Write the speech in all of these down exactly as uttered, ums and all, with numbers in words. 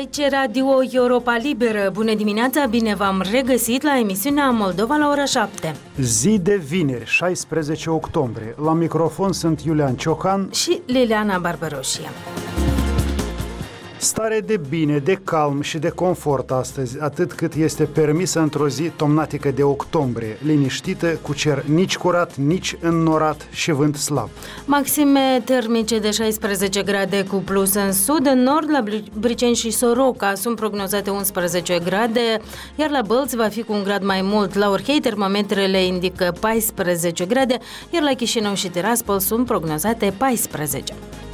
Aici Radio Europa Liberă. Bună dimineața, bine v-am regăsit la emisiunea Moldova la ora șapte. Zi de vineri, șaisprezece octombrie. La microfon sunt Iulian Ciocan și Liliana Barbaroșie. Stare de bine, de calm și de confort astăzi, atât cât este permisă într-o zi tomnatică de octombrie, liniștită, cu cer nici curat, nici înnorat și vânt slab. Maxime termice de șaisprezece grade cu plus în sud, în nord, la Briceni și Soroca sunt prognozate unsprezece grade, iar la Bălți va fi cu un grad mai mult. La Orhei termometrele indică paisprezece grade, iar la Chișinău și Tiraspol sunt prognozate paisprezece.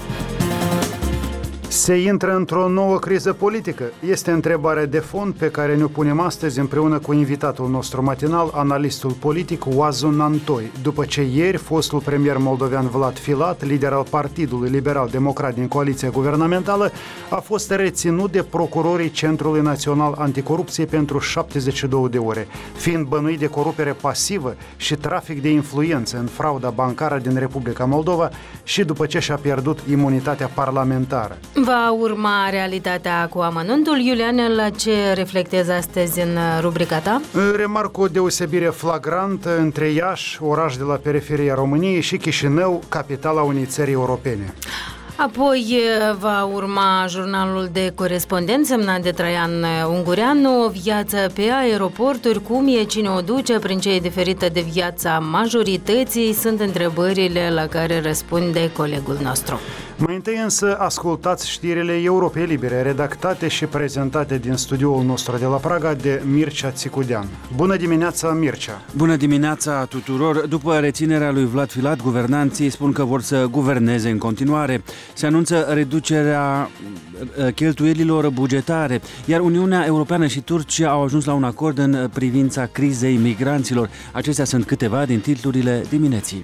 Se intră într-o nouă criză politică? Este întrebarea de fond pe care ne-o punem astăzi împreună cu invitatul nostru matinal, analistul politic Oazu Nantoi, după ce ieri fostul premier moldovean Vlad Filat, lider al Partidului Liberal Democrat din coaliția guvernamentală, a fost reținut de procurorii Centrului Național Anticorupție pentru șaptezeci și două de ore, fiind bănuit de corupere pasivă și trafic de influență în frauda bancară din Republica Moldova și după ce și-a pierdut imunitatea parlamentară. Va urma realitatea cu amănuntul. Iulian, la ce reflectezi astăzi în rubrica ta? Remarc o deosebire flagrantă între Iași, oraș de la periferia României, și Chișinău, capitala unei țări europene. Apoi va urma jurnalul de corespondent semnat de Traian Ungureanu, o viață pe aeroporturi, cum e, cine o duce, prin ce e diferită de viața majorității, sunt întrebările la care răspunde colegul nostru. Mai întâi însă ascultați știrile Europei Libere, redactate și prezentate din studioul nostru de la Praga de Mircea Țicudean. Bună dimineața, Mircea! Bună dimineața tuturor! După reținerea lui Vlad Filat, guvernanții spun că vor să guverneze în continuare. Se anunță reducerea cheltuielilor bugetare, iar Uniunea Europeană și Turcia au ajuns la un acord în privința crizei migranților. Acestea sunt câteva din titlurile dimineții.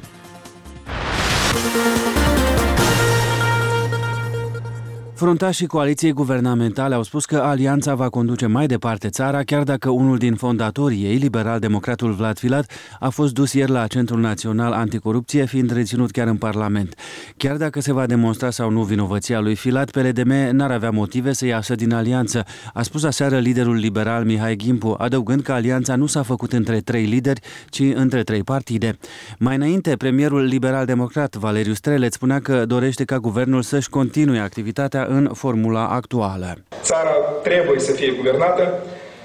Fruntașii coaliției guvernamentale au spus că alianța va conduce mai departe țara, chiar dacă unul din fondatorii ei, liberal-democratul Vlad Filat, a fost dus ieri la Centrul Național Anticorupție, fiind reținut chiar în Parlament. Chiar dacă se va demonstra sau nu vinovăția lui Filat, P L D M n-ar avea motive să iasă din alianță, a spus aseară liderul liberal Mihai Gimpu, adăugând că alianța nu s-a făcut între trei lideri, ci între trei partide. Mai înainte, premierul liberal-democrat Valeriu Streleț spunea că dorește ca guvernul să-și continue activitatea în formula actuală. Țara trebuie să fie guvernată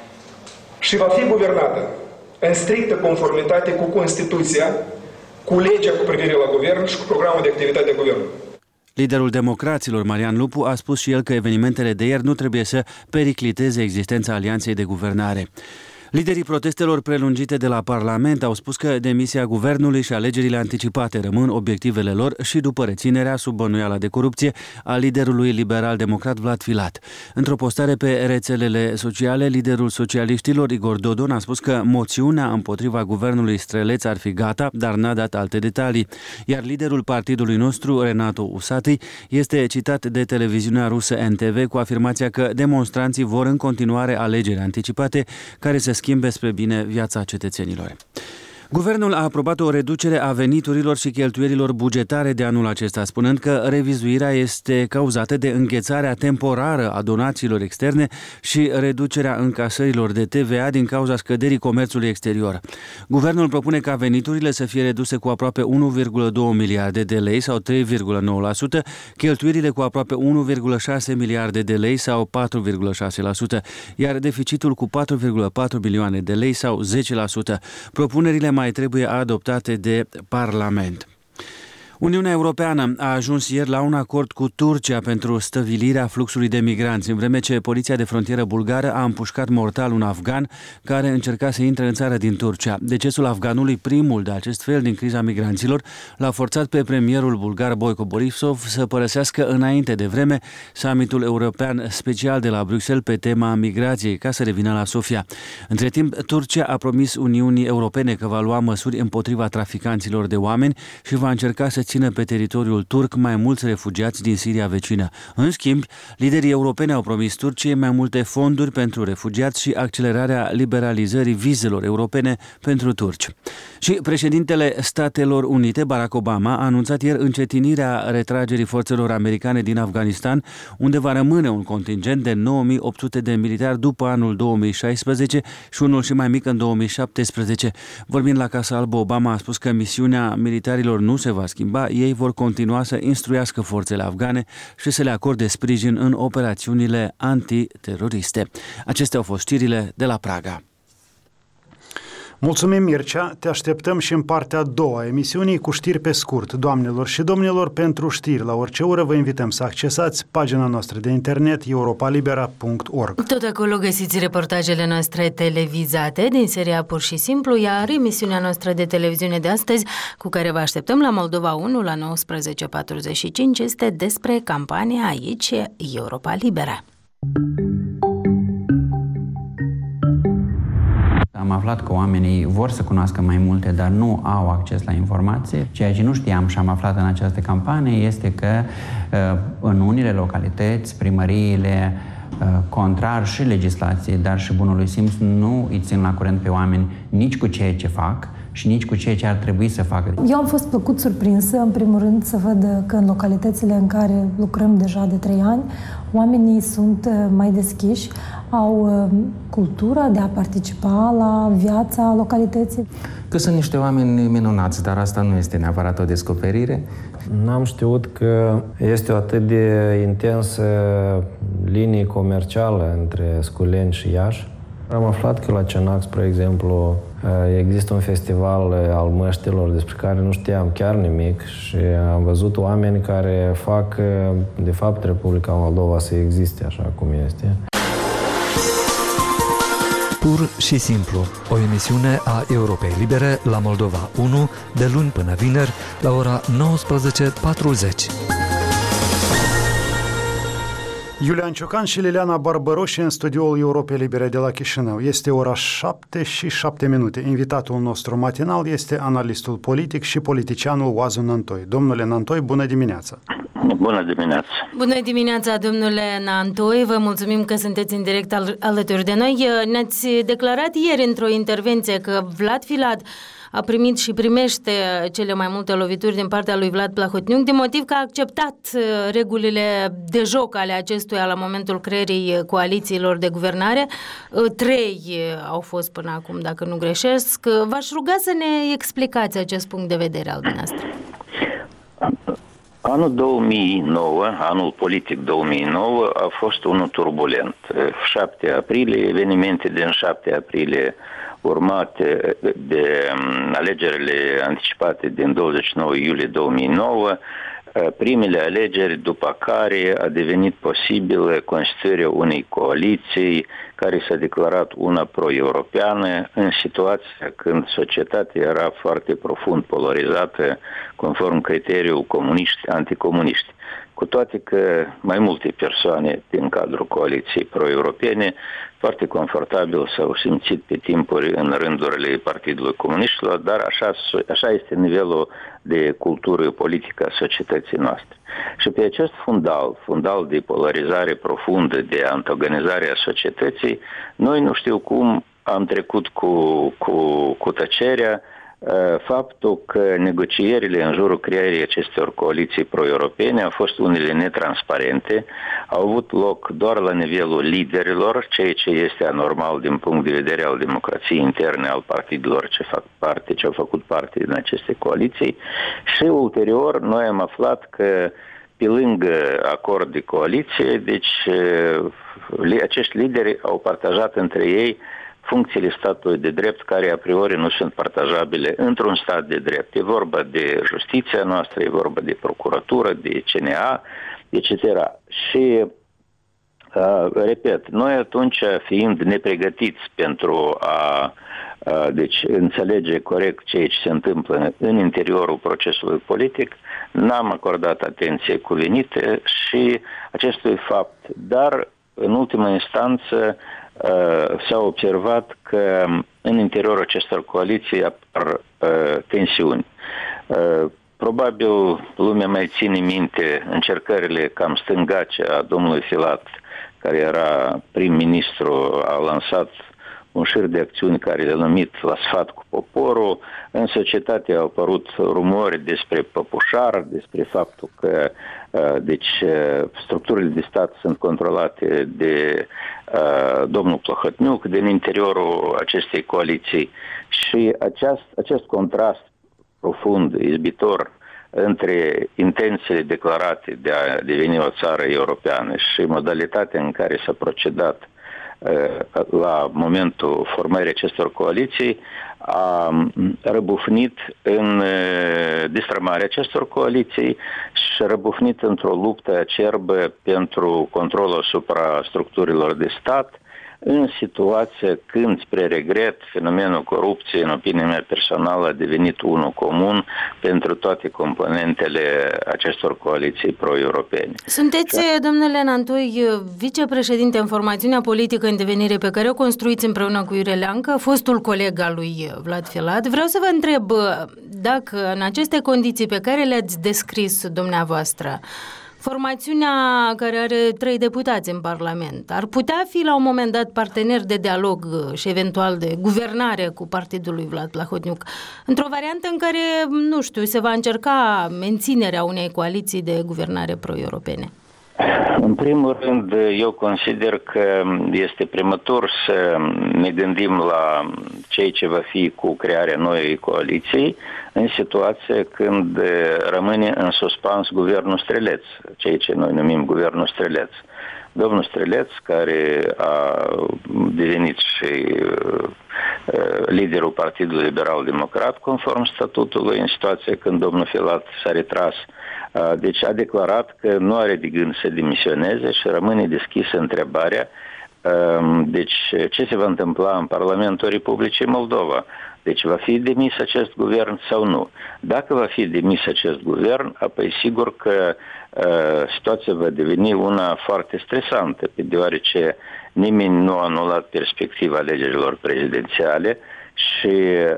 și va fi guvernată în strictă conformitate cu Constituția, cu legea cu privire la guvern și cu programul de activitate a guvernului. Liderul democraților, Marian Lupu, a spus și el că evenimentele de ieri nu trebuie să pericliteze existența alianței de guvernare. Liderii protestelor prelungite de la Parlament au spus că demisia guvernului și alegerile anticipate rămân obiectivele lor și după reținerea sub bănuiala de corupție a liderului liberal-democrat Vlad Filat. Într-o postare pe rețelele sociale, liderul socialiștilor Igor Dodon a spus că moțiunea împotriva guvernului Streleț ar fi gata, dar n-a dat alte detalii. Iar liderul partidului nostru, Renato Usati, este citat de televiziunea rusă N T V cu afirmația că demonstranții vor în continuare alegeri anticipate care se schimbe spre bine viața cetățenilor. Guvernul a aprobat o reducere a veniturilor și cheltuielilor bugetare de anul acesta, spunând că revizuirea este cauzată de înghețarea temporară a donațiilor externe și reducerea încasărilor de T V A din cauza scăderii comerțului exterior. Guvernul propune ca veniturile să fie reduse cu aproape unu virgulă doi miliarde de lei sau trei virgulă nouă la sută, cheltuielile cu aproape unu virgulă șase miliarde de lei sau patru virgulă șase la sută, iar deficitul cu patru virgulă patru milioane de lei sau zece la sută. Propunerile mai trebuie adoptate de Parlament. Uniunea Europeană a ajuns ieri la un acord cu Turcia pentru stăvilirea fluxului de migranți, în vreme ce poliția de frontieră bulgară a împușcat mortal un afgan care încerca să intre în țară din Turcia. Decesul afganului, primul de acest fel din criza migranților, l-a forțat pe premierul bulgar Boico Borisov să părăsească înainte de vreme summitul european special de la Bruxelles pe tema migrației, ca să revină la Sofia. Între timp, Turcia a promis Uniunii Europene că va lua măsuri împotriva traficanților de oameni și va încerca să rețină pe teritoriul turc mai mulți refugiați din Siria vecină. În schimb, liderii europeni au promis Turciei mai multe fonduri pentru refugiați și accelerarea liberalizării vizelor europene pentru turci. Și președintele Statelor Unite, Barack Obama, a anunțat ieri încetinirea retragerii forțelor americane din Afganistan, unde va rămâne un contingent de nouă mii opt sute de militari după anul două mii șaisprezece și unul și mai mic în două mii șaptesprezece. Vorbind la Casa Albă, Obama a spus că misiunea militarilor nu se va schimba, ei vor continua să instruiască forțele afgane și să le acorde sprijin în operațiunile antiteroriste. Acestea au fost știrile de la Praga. Mulțumim, Mircea, te așteptăm și în partea a doua a emisiunii cu știri pe scurt. Doamnelor și domnilor, pentru știri la orice oră vă invităm să accesați pagina noastră de internet europa libera punct org. Tot acolo găsiți reportajele noastre televizate din seria Pur și Simplu, iar emisiunea noastră de televiziune de astăzi, cu care vă așteptăm la Moldova unu la nouăsprezece patruzeci și cinci, este despre campania Aici Europa Liberă. Am aflat că oamenii vor să cunoască mai multe, dar nu au acces la informație. Ceea ce nu știam și am aflat în această campanie este că în unele localități, primăriile, contrar și legislației, dar și bunului simț, nu îi țin la curent pe oameni nici cu ceea ce fac și nici cu ceea ce ar trebui să facă. Eu am fost plăcut surprinsă, în primul rând, să văd că în localitățile în care lucrăm deja de trei ani, oamenii sunt mai deschiși, au cultura de a participa la viața localității. Că sunt niște oameni minunați, dar asta nu este neapărat o descoperire. N-am știut că este o atât de intensă linie comercială între Sculeni și Iași. Am aflat că la Cenac, spre exemplu, există un festival al măștilor despre care nu știam chiar nimic și am văzut oameni care fac, de fapt, Republica Moldova să existe așa cum este. Pur și simplu, o emisiune a Europei Libere la Moldova unu, de luni până vineri, la ora nouăsprezece patruzeci. Iulian Ciocan și Liliana Barbăroși în studioul Europei Libere de la Chișinău. Este ora șapte și șapte minute. Invitatul nostru matinal este analistul politic și politicianul Oazu Nantoi. Domnule Nantoi, bună dimineața! Bună dimineața! Bună dimineața, domnule Nantoi! Vă mulțumim că sunteți în direct al- alături de noi. Ne-ați declarat ieri într-o intervenție că Vlad Filat a primit și primește cele mai multe lovituri din partea lui Vlad Plahotniuc, din motiv că a acceptat regulile de joc ale acestuia la momentul creării coalițiilor de guvernare. Trei au fost până acum, dacă nu greșesc. V-aș ruga să ne explicați acest punct de vedere al dumneavoastră. Anul două mii nouă, anul politic două mii nouă, a fost unul turbulent. șapte aprilie, evenimente din șapte aprilie urmate de alegerile anticipate din douăzeci și nouă iulie două mii nouă, primele alegeri după care a devenit posibilă constituirea unei coaliții care s-a declarat una pro-europeană în situația când societatea era foarte profund polarizată conform criteriul comuniști-anticomuniști. Cu toate că mai multe persoane din cadrul coaliției pro-europene foarte confortabil s-au simțit pe timpuri în rândurile Partidului Comuniștilor, dar așa, așa este nivelul de cultură politică a societății noastre. Și pe acest fundal, fundal de polarizare profundă, de antagonizare a societății, noi nu știu cum am trecut cu, cu, cu tăcerea faptul că negocierile în jurul creării acestor coaliții pro-europene au fost unele netransparente, au avut loc doar la nivelul liderilor, ceea ce este anormal din punct de vedere al democrației interne al partidelor ce fac parte, ce au făcut parte din aceste coaliții, și ulterior noi am aflat că pe lângă acord de coaliție, deci acești lideri au partajat între ei funcțiile statului de drept care a priori nu sunt partajabile într-un stat de drept. E vorba de justiția noastră, e vorba de procuratură, de C N A, et cetera. Și, uh, repet, noi atunci, fiind nepregătiți pentru a uh, deci, înțelege corect ceea ce se întâmplă în interiorul procesului politic, n-am acordat atenție cuvenită și acestui fapt. Dar, în ultima instanță, Uh, s-a observat că în interiorul acestor coaliții apar uh, tensiuni. Uh, probabil lumea mai ține minte încercările cam stângace a domnului Filat, care era prim-ministru, a lansat un șir de acțiuni care le-a numit La sfat cu poporul. În societate au apărut rumori despre păpușar, despre faptul că deci, structurile de stat sunt controlate de uh, domnul Plahotniuc din interiorul acestei coaliții și acest, acest contrast profund, izbitor între intențiile declarate de a deveni o țară europeană și modalitatea în care s-a procedat la momentul formării acestor coaliții a răbufnit în destrămarea acestor coaliții și a răbufnit într-o luptă acerbă pentru controlul asupra structurilor de stat, în situația când, spre regret, fenomenul corupției, în opinia mea personală, a devenit unul comun pentru toate componentele acestor coaliții pro-europene. Sunteți, domnule Nantoi, vicepreședinte în formațiunea politică în devenire pe care o construiți împreună cu Iurie Leancă, fostul coleg al lui Vlad Filat. Vreau să vă întreb dacă în aceste condiții pe care le-ați descris dumneavoastră, formațiunea care are trei deputați în Parlament ar putea fi la un moment dat partener de dialog și eventual de guvernare cu partidul lui Vlad Plahotniuc, într-o variantă în care, nu știu, se va încerca menținerea unei coaliții de guvernare pro-europene? În primul rând, eu consider că este prematur să ne gândim la ceea ce va fi cu crearea noii coaliții în situația când rămâne în suspans guvernul Streleț, ceea ce noi numim guvernul Streleț. Domnul Streleț, care a devenit și liderul Partidului Liberal Democrat, conform statutului, în situația când domnul Filat s-a retras, deci a declarat că nu are de gând să demisioneze și rămâne deschisă întrebarea deci ce se va întâmpla în Parlamentul Republicii Moldova. Deci va fi demis acest guvern sau nu? Dacă va fi demis acest guvern, apoi sigur că uh, situația va deveni una foarte stresantă, deoarece nimeni nu a anulat perspectiva alegerilor prezidențiale și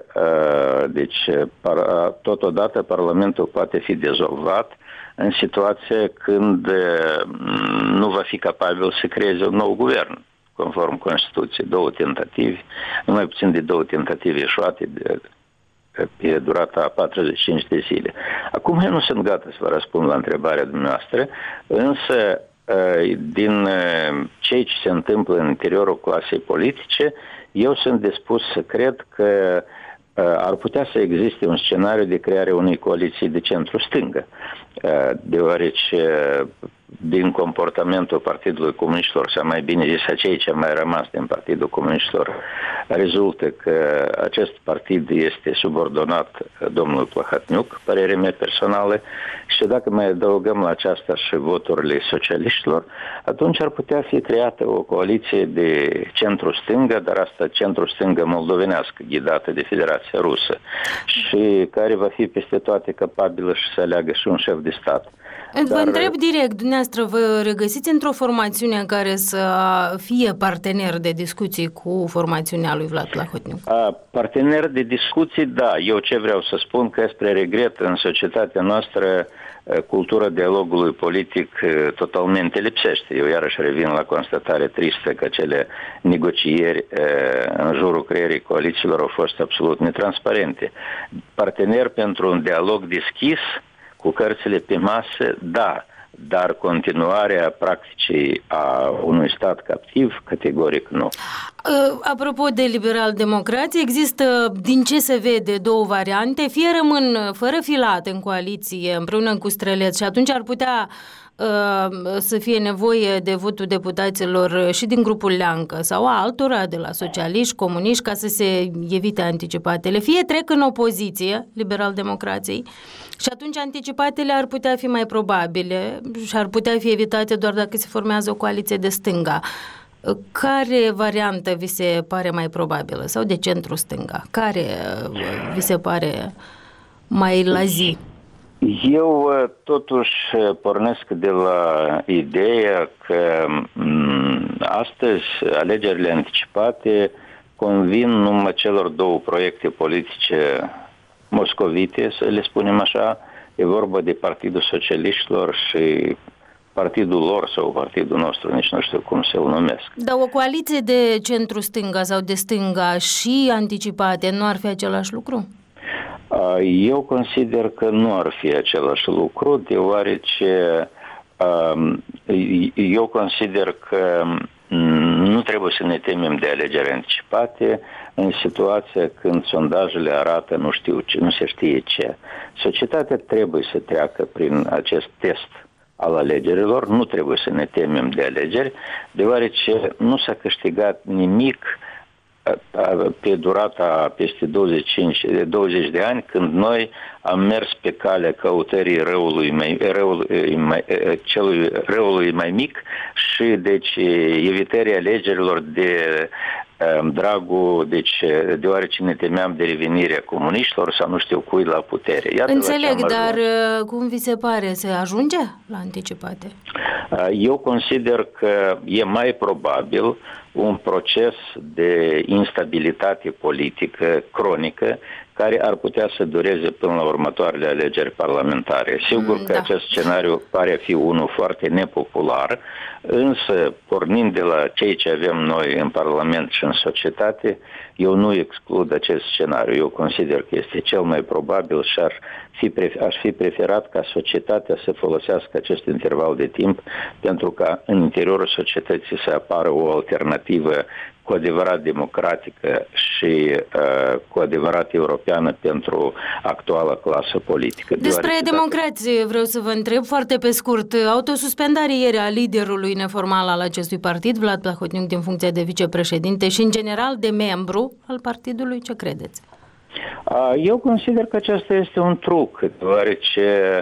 uh, deci par, totodată Parlamentul poate fi dezolvat în situația când uh, nu va fi capabil să creeze un nou guvern, conform Constituției, două tentative, numai puțin de două tentative eșuate de, pe durata a patruzeci și cinci de zile. Acum eu nu sunt gata să vă răspund la întrebarea dumneavoastră, însă din ceea ce se întâmplă în interiorul clasei politice, eu sunt dispus să cred că ar putea să existe un scenariu de creare unei coaliții de centru-stângă, deoarece din comportamentul Partidului Comuniștilor, sau mai bine zis, a ceea ce a mai rămas din Partidul Comuniștilor, rezultă că acest partid este subordonat domnului Plahotniuc, părerea mea personală, și dacă mai adăugăm la aceasta și voturile socialiștilor, atunci ar putea fi creată o coaliție de centru-stângă, dar asta centru-stângă moldovenească, ghidată de Federația Rusă, și care va fi peste toate capabilă și să aleagă și un șef de stat. Vă Dar... întreb direct, dumneavoastră, vă regăsiți într-o formațiune în care să fie partener de discuții cu formațiunea lui Vlad Plahotniuc? A, partener de discuții, da. Eu ce vreau să spun, că spre regret în societatea noastră cultura dialogului politic totalmente lipsește. Eu iarăși revin la constatare tristă că cele negocieri în jurul creierii coalițiilor au fost absolut netransparente. Partener pentru un dialog deschis, cu cărțile pe masă, da, dar continuarea practicii a unui stat captiv, categoric nu. Apropo de liberal-democrație, există, din ce se vede, două variante. Fie rămân fără Filat în coaliție împreună cu Streleț și atunci ar putea să fie nevoie de votul deputaților și din grupul Leancă sau a altora, de la socialiști, comuniști, ca să se evite anticipatele. Fie trec în opoziție, liberal-democrației, și atunci anticipatele ar putea fi mai probabile și ar putea fi evitate doar dacă se formează o coaliție de stânga. Care variantă vi se pare mai probabilă? Sau de centru-stânga? Care vi se pare mai la zi? Eu totuși pornesc de la ideea că astăzi alegerile anticipate convin numai celor două proiecte politice moscovite, să le spunem așa, e vorba de Partidul Socialiștilor și partidul lor sau partidul nostru, nici nu știu cum se-l numesc. Dar o coaliție de centru-stânga sau de stânga și anticipate nu ar fi același lucru? Eu consider că nu ar fi același lucru, deoarece eu consider că nu trebuie să ne temem de alegeri anticipate în situația când sondajele arată nu știu ce, nu se știe ce. Societatea trebuie să treacă prin acest test al alegerilor, nu trebuie să ne temem de alegeri, deoarece nu s-a câștigat nimic pe durata peste douăzeci și cinci, douăzeci de ani, când noi am mers pe calea căutării răului mai, răului mai, celui răului mai mic și deci evitării alegerilor de dragul, deci deoarece ne temeam de revenirea comuniștilor sau nu știu cui la putere. Iată. Înțeleg, dar cum vi se pare, se ajunge la anticipate? Eu consider că e mai probabil un proces de instabilitate politică cronică care ar putea să dureze până la următoarele alegeri parlamentare. Sigur că da. Acest scenariu pare a fi unul foarte nepopular, însă pornind de la ceea ce avem noi în Parlament și în societate, eu nu exclud acest scenariu. Eu consider că este cel mai probabil și ar fi, aș fi preferat ca societatea să folosească acest interval de timp pentru ca în interiorul societății să apară o alternativă cu adevărat democratică și uh, cu adevărat europeană pentru actuala clasă politică. Despre democrație dacă... vreau să vă întreb foarte pe scurt. Autosuspendarea ieri a liderului neformal al acestui partid, Vlad Plahotniuc, din funcția de vicepreședinte și în general de membru al partidului, ce credeți? Uh, eu consider că acesta este un truc, deoarece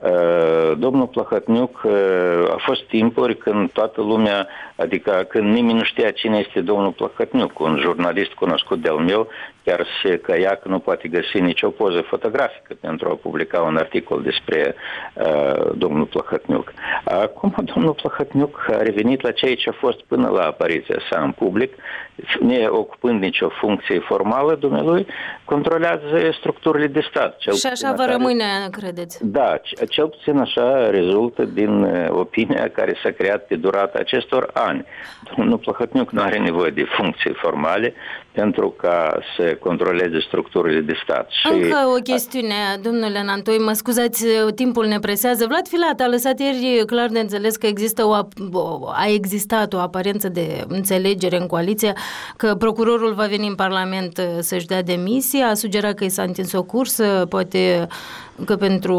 Uh, domnul Plahotniuc uh, a fost timpuri când toată lumea, adică când nimeni nu știa cine este domnul Plahotniuc, un jurnalist cunoscut de-al meu, chiar se căia că nu poate găsi nicio poză fotografică pentru a publica un articol despre uh, domnul Plahotniuc. Acum domnul Plahotniuc a revenit la ceea ce a fost până la apariția sa în public, ne ocupând nicio funcție formală, dumnealui controlează structurile de stat. Cel și așa vă care... rămâne, credeți? Da, cel puțin așa rezultă din opinia care s-a creat pe durata acestor ani. Domnul Plahotniuc nu are nevoie de funcții formale pentru ca să controleze structurile de stat. Încă o chestiune, domnule Nantoi, mă scuzați, timpul ne presează. Vlad Filat a lăsat ieri clar de înțeles că există o, a existat o aparență de înțelegere în coaliție, că procurorul va veni în Parlament să-și dea demisia, a sugerat că i s-a întins o cursă, poate că pentru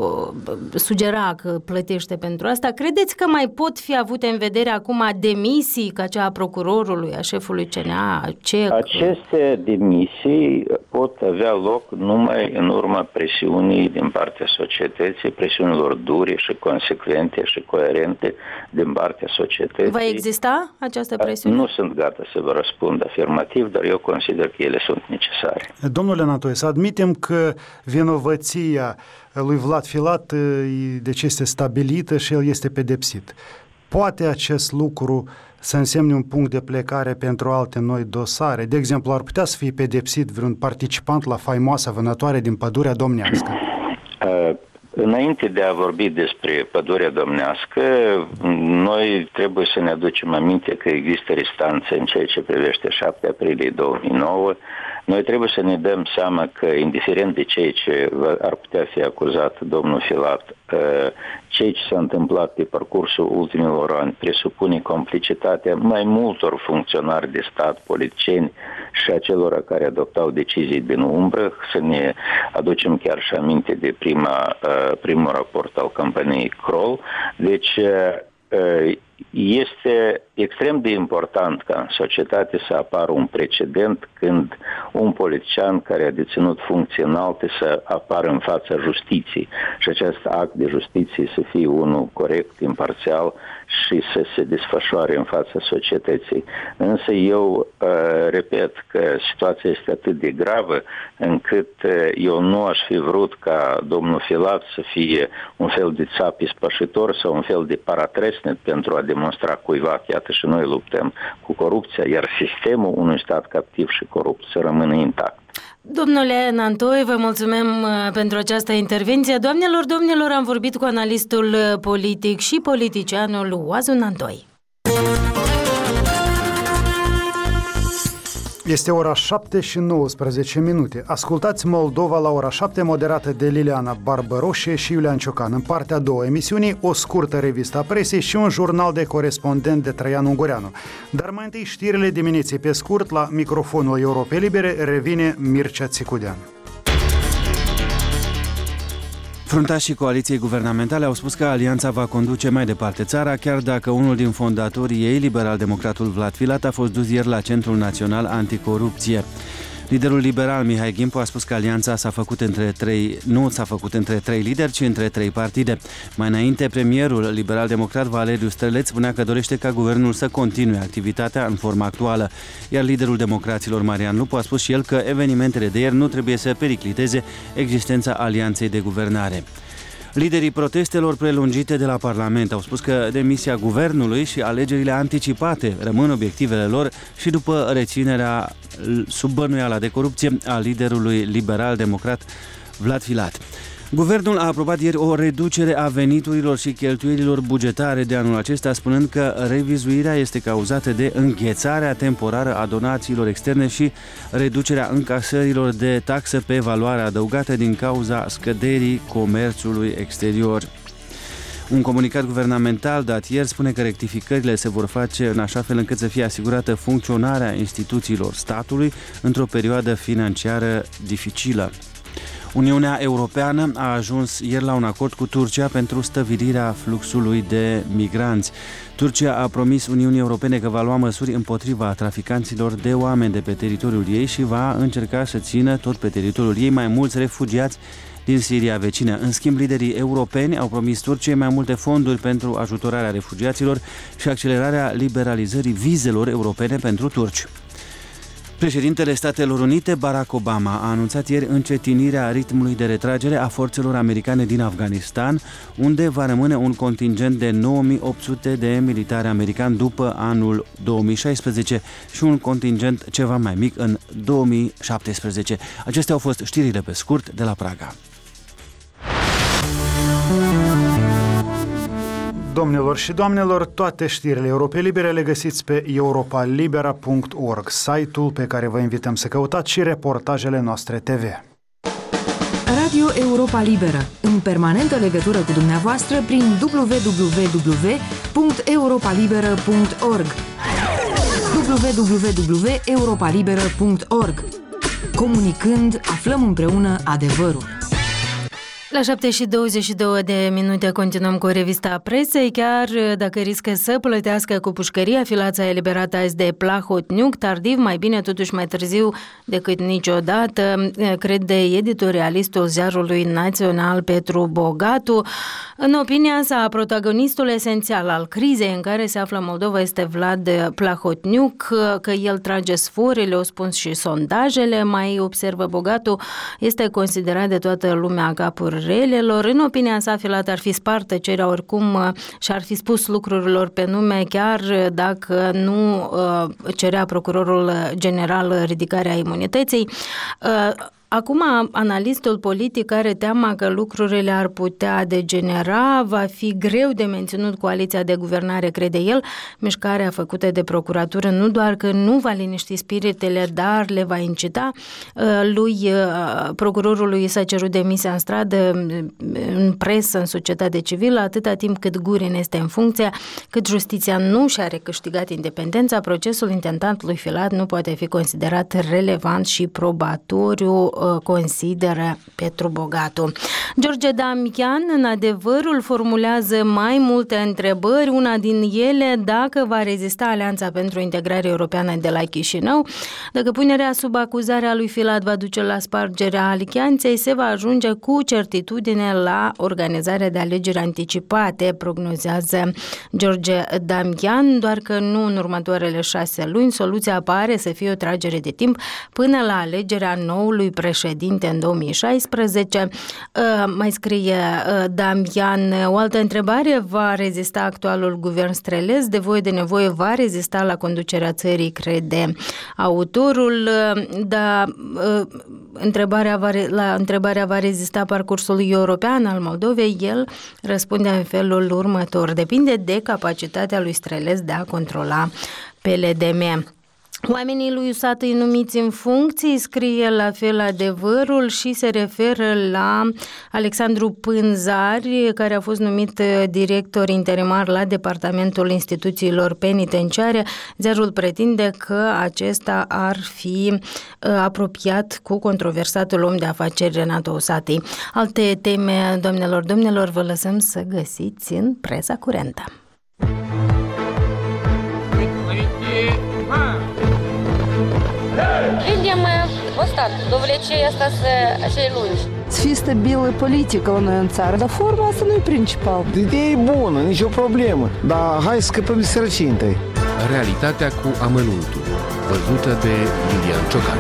sugera că plătește pentru asta. Credeți că mai pot fi avute în vedere acum demisii ca cea a procurorului, a șefului C N A, C E C? Aceste demisii pot avea loc numai în urma presiunii din partea societății, presiunilor dure și consecvente și coerente din partea societății. Va exista această presiune? Nu sunt gata să vă răspund afirmativ, dar eu consider că ele sunt necesare. Domnule Nantoi, să admitem că vinovăția lui Vlad Filat deci este stabilită și el este pedepsit. Poate acest lucru să însemne un punct de plecare pentru alte noi dosare? De exemplu, ar putea să fie pedepsit vreun participant la faimoasa vânătoare din Pădurea Domnească? Uh, înainte de a vorbi despre Pădurea Domnească, noi trebuie să ne aducem aminte că există restanțe în ceea ce privește șapte aprilie două mii nouă. Noi trebuie să ne dăm seama că, indiferent de ceea ce ar putea fi acuzat domnul Filat, ceea ce s-a întâmplat pe parcursul ultimilor ani presupune complicitatea mai multor funcționari de stat, politicieni și a celor care adoptau decizii din umbră. Să ne aducem chiar și aminte de prima, primul raport al companiei Kroll. Deci este extrem de important ca în societate să apară un precedent când un politician care a deținut funcții înalte să apară în fața justiției și acest act de justiție să fie unul corect, imparțial și să se desfășoare în fața societății. Însă eu uh, repet că situația este atât de gravă încât uh, eu nu aș fi vrut ca domnul Filat să fie un fel de țap ispășitor sau un fel de paratresnet pentru a demonstra cuiva că iată și noi luptăm cu corupția, iar sistemul unui stat captiv și corupt să rămână intact. Domnule Nantoi, vă mulțumim pentru această intervenție. Doamnelor, domnilor, am vorbit cu analistul politic și politicianul Oazu Nantoi. Este ora șapte și nouăsprezece minute. Ascultați Moldova la ora șapte, moderată de Liliana Barbăroșe și Iulian Ciocan. În partea a doua emisiunii, o scurtă revistă a presei și un jurnal de corespondent de Traian Ungureanu. Dar mai întâi știrile dimineții pe scurt, la microfonul Europei Libere revine Mircea Țicudean. Fruntașii coaliției guvernamentale au spus că alianța va conduce mai departe țara, chiar dacă unul din fondatorii ei, liberal-democratul Vlad Filat, a fost dus ieri la Centrul Național Anticorupție. Liderul liberal Mihai Gimpu a spus că alianța s-a făcut între trei, nu s-a făcut între trei lideri, ci între trei partide. Mai înainte, premierul liberal-democrat Valeriu Străleț spunea că dorește ca guvernul să continue activitatea în forma actuală, iar liderul democraților Marian Lupu a spus și el că evenimentele de ieri nu trebuie să pericliteze existența alianței de guvernare. Liderii protestelor prelungite de la Parlament au spus că demisia guvernului și alegerile anticipate rămân obiectivele lor și după reținerea sub bănuiala de corupție a liderului liberal-democrat Vlad Filat. Guvernul a aprobat ieri o reducere a veniturilor și cheltuielilor bugetare de anul acesta, spunând că revizuirea este cauzată de înghețarea temporară a donațiilor externe și reducerea încasărilor de taxă pe valoare adăugată din cauza scăderii comerțului exterior. Un comunicat guvernamental dat ieri spune că rectificările se vor face în așa fel încât să fie asigurată funcționarea instituțiilor statului într-o perioadă financiară dificilă. Uniunea Europeană a ajuns ieri la un acord cu Turcia pentru stăvilirea fluxului de migranți. Turcia a promis Uniunii Europene că va lua măsuri împotriva traficanților de oameni de pe teritoriul ei și va încerca să țină tot pe teritoriul ei mai mulți refugiați din Siria vecină. În schimb, liderii europeni au promis Turciei mai multe fonduri pentru ajutorarea refugiaților și accelerarea liberalizării vizelor europene pentru turci. Președintele Statelor Unite, Barack Obama, a anunțat ieri încetinirea ritmului de retragere a forțelor americane din Afganistan, unde va rămâne un contingent de nouă mii opt sute de militari americani după anul două mii șaisprezece și un contingent ceva mai mic în două mii șaptesprezece. Acestea au fost știrile pe scurt de la Praga. Domnilor și doamnelor, toate știrile Europei Libere le găsiți pe europa libera punct org, site-ul pe care vă invităm să căutați și reportajele noastre T V. Radio Europa Liberă, în permanentă legătură cu dumneavoastră prin w w w punct europa liberă punct org w w w punct europa liberă punct org. Comunicând, aflăm împreună adevărul. La șapte și douăzeci și două de minute continuăm cu revista presei. Chiar dacă riscă să plătească cu pușcăria, Filat a eliberat azi de Plahotniuc, tardiv, mai bine totuși mai târziu decât niciodată, crede editorialistul ziarului național Petru Bogatu. În opinia sa, protagonistul esențial al crizei în care se află Moldova este Vlad Plahotniuc, că el trage sforile, o spun și sondajele, mai observă Bogatu, este considerat de toată lumea capul relelor. În opinia sa, Filat ar fi spart tăcerea oricum și-ar fi spus lucrurilor pe nume, chiar dacă nu cerea procurorul general ridicarea imunității. Acum, analistul politic are teama că lucrurile ar putea degenera, va fi greu de menținut coaliția de guvernare, crede el. Mișcarea făcută de procuratură nu doar că nu va liniști spiritele, dar le va incita. Lui, procurorului s-a cerut demisia în stradă, în presă, în societate civilă, atâta timp cât Gurin este în funcție, cât justiția nu și-a recâștigat independența, procesul intentat lui Filat nu poate fi considerat relevant și probatoriu, consideră Petru Bogatu. George Damian, în adevărul, formulează mai multe întrebări, una din ele dacă va rezista Alianța pentru Integrare Europeană de la Chișinău, dacă punerea sub acuzare a lui Filat va duce la spargerea alianței, se va ajunge cu certitudine la organizarea de alegeri anticipate, prognozează George Damian, doar că nu în următoarele șase luni. Soluția pare să fie o tragere de timp până la alegerea noului președinte președinte în două mii șaisprezece. Mai scrie Damian, o altă întrebare, va rezista actualul guvern strelez? De voie de nevoie va rezista la conducerea țării, crede autorul, dar întrebarea va, la întrebarea va rezista parcursul european al Moldovei, el răspunde în felul următor: depinde de capacitatea lui Strelez de a controla P L D M. Oamenii lui Usatăi numiți în funcții, scrie la fel adevărul și se referă la Alexandru Pânzari, care a fost numit director interimar la Departamentul Instituțiilor Penitenciare. Ziarul pretinde că acesta ar fi apropiat cu controversatul om de afaceri Renato Usatăi. Alte teme, doamnelor, domnilor, vă lăsăm să găsiți în presa curentă. Видим остатки, довлече asta cei lungi. Să fie stabilă politică la noi în țară, dar forma asta nu e principal. Ideea e bună, nicio problemă, dar hai să scăpăm de sărăcie întâi. Realitatea cu amănuntul, văzută de Iulian Ciocan.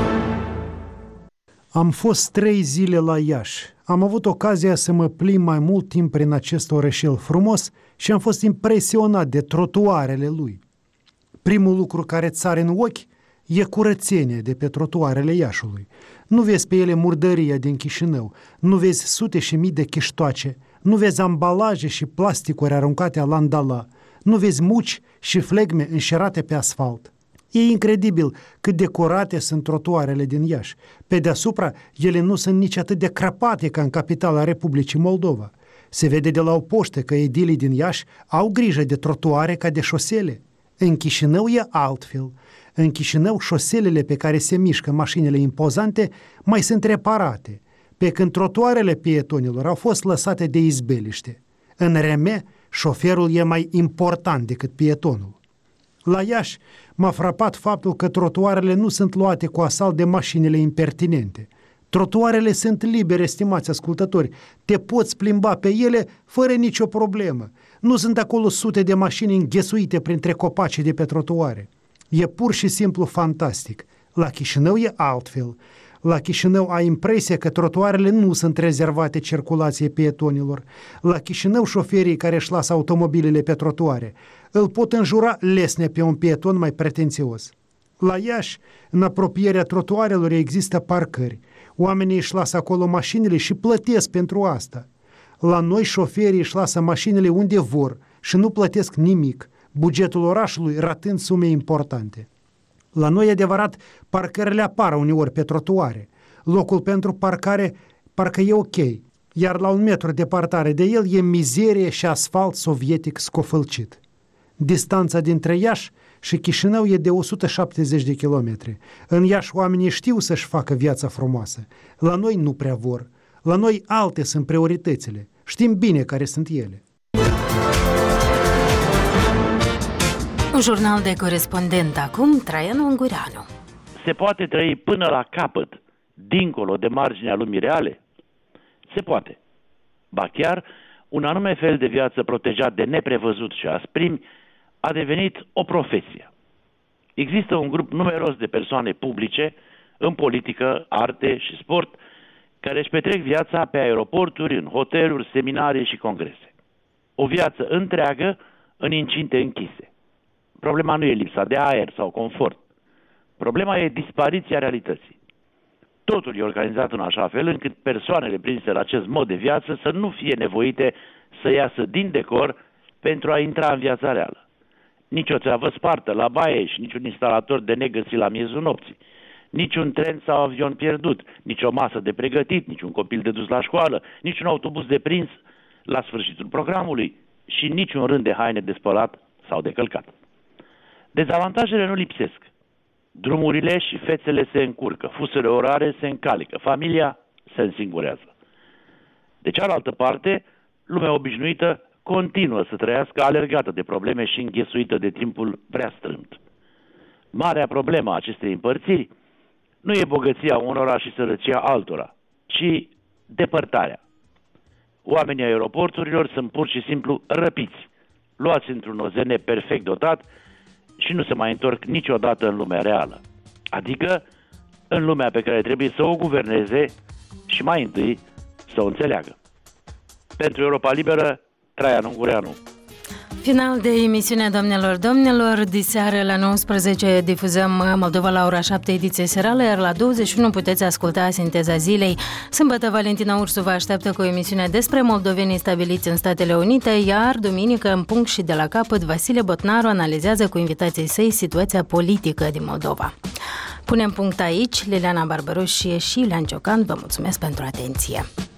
Am fost trei zile la Iași. Am avut ocazia să mă plimb mai mult timp prin acest orășel frumos și am fost impresionat de trotuarele lui. Primul lucru care îți sare în ochi e curățenia de pe trotuarele Iașului. Nu vezi pe ele murdăria din Chișinău, nu vezi sute și mii de chiștoace, nu vezi ambalaje și plasticuri aruncate la landala, nu vezi muci și flegme înșerate pe asfalt. E incredibil cât de curate sunt trotuarele din Iași. Pe deasupra, ele nu sunt nici atât de crăpate ca în capitala Republicii Moldova. Se vede de la o poștă că edilii din Iași au grijă de trotuare ca de șosele. În Chișinău e altfel. În Chișinău, șoselele pe care se mișcă mașinile impozante mai sunt reparate, pe când trotuarele pietonilor au fost lăsate de izbeliște. În Reme, șoferul e mai important decât pietonul. La Iași m-a frapat faptul că trotuarele nu sunt luate cu asalt de mașinile impertinente. Trotuarele sunt libere, estimați ascultători, te poți plimba pe ele fără nicio problemă. Nu sunt acolo sute de mașini înghesuite printre copacii de pe trotuare. E pur și simplu fantastic. La Chișinău e altfel. La Chișinău ai impresia că trotuarele nu sunt rezervate circulației pietonilor. La Chișinău șoferii care își lasă automobilele pe trotuare îl pot înjura lesne pe un pieton mai pretențios. La Iași, în apropierea trotuarelor, există parcări. Oamenii își lasă acolo mașinile și plătesc pentru asta. La noi șoferii își lasă mașinile unde vor și nu plătesc nimic, bugetul orașului ratând sume importante. La noi, e adevărat, parcările apar uneori pe trotuare. Locul pentru parcare parcă e ok, iar la un metru departare de el e mizerie și asfalt sovietic scofălcit. Distanța dintre Iași și Chișinău e de o sută șaptezeci de kilometri. În Iași oamenii știu să-și facă viața frumoasă. La noi nu prea vor. La noi alte sunt prioritățile. Știm bine care sunt ele. Un jurnal de corespondent acum, Traian Ungureanu. Se poate trăi până la capăt, dincolo de marginea lumii reale? Se poate. Ba chiar, un anume fel de viață protejat de neprevăzut și asprimi a devenit o profesie. Există un grup numeros de persoane publice, în politică, arte și sport, care își petrec viața pe aeroporturi, în hoteluri, seminarii și congrese. O viață întreagă în incinte închise. Problema nu e lipsa de aer sau confort. Problema e dispariția realității. Totul e organizat în așa fel încât persoanele prinse la acest mod de viață să nu fie nevoite să iasă din decor pentru a intra în viața reală. Nici o țeavă spartă la baie și niciun instalator de negăsit la miezul nopții. Niciun tren sau avion pierdut, nici o masă de pregătit, niciun copil de dus la școală, niciun autobuz de prins la sfârșitul programului și niciun rând de haine de spălat sau de călcat. Dezavantajele nu lipsesc. Drumurile și fețele se încurcă, fusele orare se încalică, familia se însingurează. De cealaltă parte, lumea obișnuită continuă să trăiască alergată de probleme și înghesuită de timpul prea strâmt. Marea problemă a acestei împărțiri nu e bogăția unora și sărăcia altora, ci depărtarea. Oamenii aeroporturilor sunt pur și simplu răpiți, luați într-un O Z N perfect dotat și nu se mai întorc niciodată în lumea reală. Adică în lumea pe care trebuie să o guverneze și mai întâi să o înțeleagă. Pentru Europa Liberă, Traian Ungureanu. Final de emisiune, doamnelor, domnilor. Diseară la nouăsprezece difuzăm Moldova la ora șapte, ediție serală, iar la douăzeci și unu puteți asculta Sinteza Zilei. Sâmbătă, Valentina Ursu vă așteaptă cu o emisiune despre moldovenii stabiliți în Statele Unite, iar duminică, în punct și de la capăt, Vasile Botnaru analizează cu invitații săi situația politică din Moldova. Punem punct aici. Liliana Barbaroș și Iulian Ciocan, vă mulțumesc pentru atenție.